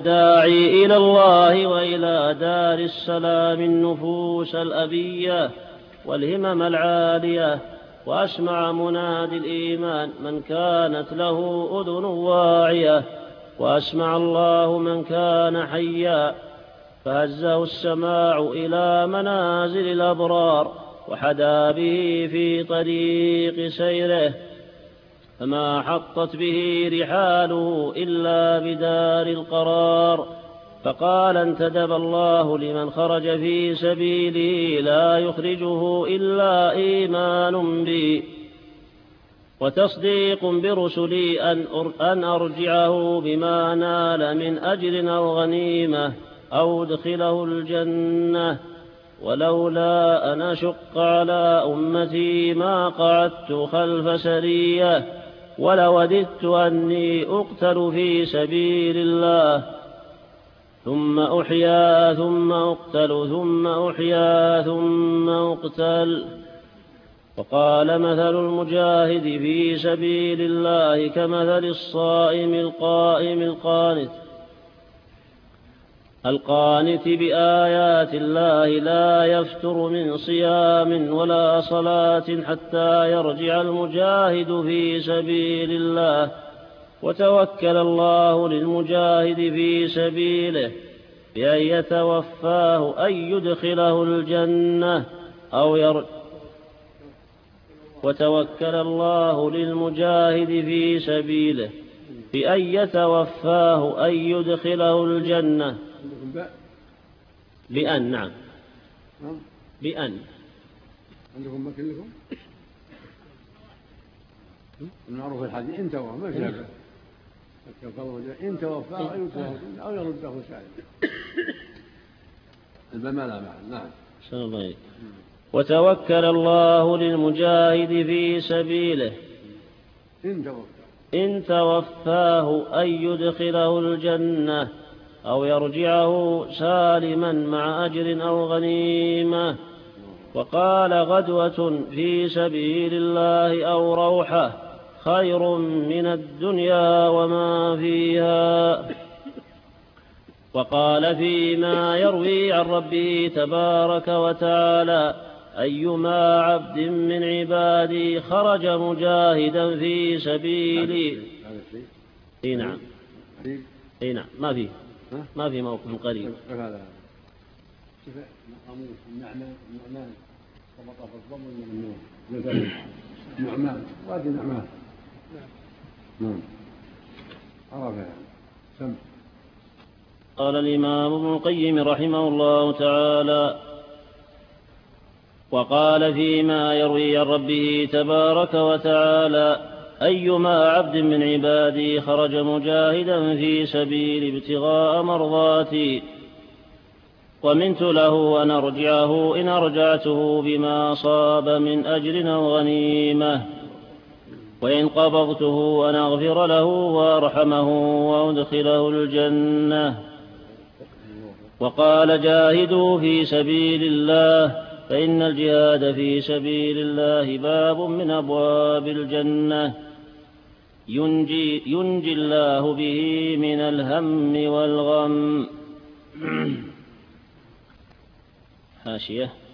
الداعي إلى الله وإلى دار السلام النفوس الأبية والهمم العالية، وأسمع منادي الإيمان من كانت له أذن واعية، وأسمع الله من كان حيا، فهزه السماع إلى منازل الأبرار وحدا به في طريق سيره، فما حطت به رحاله إلا بدار القرار. فقال انتدب الله لمن خرج في سبيله لا يخرجه إلا إيمان بي وتصديق برسلي أن أرجعه بما نال من أجر أو غنيمة أو أدخله الجنة، ولولا أن أشق على أمتي ما قعدت خلف سرية، ولوددت أني أقتل في سبيل الله ثم أحيا ثم أقتل ثم أحيا ثم أقتل. وقال مثل المجاهد في سبيل الله كمثل الصائم القائم القانت بآيات الله لا يفتر من صيام ولا صلاة حتى يرجع المجاهد في سبيل الله. وتوكل الله للمجاهد في سبيله بأن يتوفاه أن يدخله الجنة وتوكل الله للمجاهد في سبيله بأن يتوفاه أن يدخله الجنة بأن نعم بأن عندكم ما كلكم المعروف الحديث إن توفاه ما في هذا إن توفاه أو يرده سالم البمال معا. نعم. وتوكل الله للمجاهد في سبيله إن توفاه أن يدخله الجنة أو يرجعه سالما مع أجر أو غنيمة. وقال غدوة في سبيل الله أو روحة خير من الدنيا وما فيها. وقال فيما يروي عن ربه تبارك وتعالى أيما عبد من عبادي خرج مجاهدا في سبيلي. نعم ما في موقف قريب. هذا النعمان ربط في الضم من النعمان وادي النعمان. نعم عرفها. سم. قال الإمام ابن القيم رحمه الله تعالى وقال فيما يروي عن ربه تبارك وتعالى أيما عبد من عبادي خرج مجاهدا في سبيل ابتغاء مرضاتي ومنت له أن أرجعه إن أرجعته بما صاب من أجر أو غنيمة، وإن قبضته أن أغفر له وأرحمه وأدخله الجنة. وقال جاهدوا في سبيل الله فإن الجهاد في سبيل الله باب من أبواب الجنة ينجي الله به من الهم والغم. حاشية.